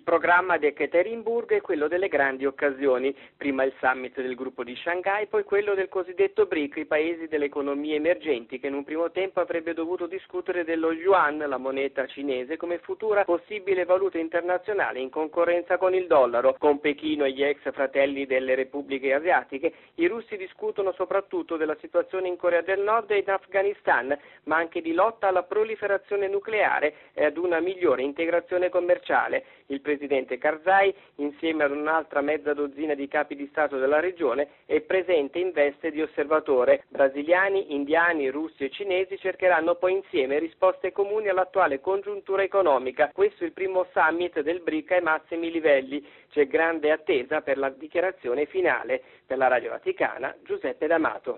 Il programma di Ekaterinburg è quello delle grandi occasioni, prima il summit del gruppo di Shanghai, poi quello del cosiddetto BRIC, i paesi delle economie emergenti, che in un primo tempo avrebbe dovuto discutere dello yuan, la moneta cinese, come futura possibile valuta internazionale in concorrenza con il dollaro. Con Pechino e gli ex fratelli delle repubbliche asiatiche, i russi discutono soprattutto della situazione in Corea del Nord e in Afghanistan, ma anche di lotta alla proliferazione nucleare e ad una migliore integrazione commerciale. Il presidente Karzai, insieme ad un'altra mezza dozzina di capi di Stato della regione, è presente in veste di osservatore. Brasiliani, indiani, russi e cinesi cercheranno poi insieme risposte comuni all'attuale congiuntura economica. Questo è il primo summit del BRIC ai massimi livelli. C'è grande attesa per la dichiarazione finale. Per la Radio Vaticana, Giuseppe D'Amato.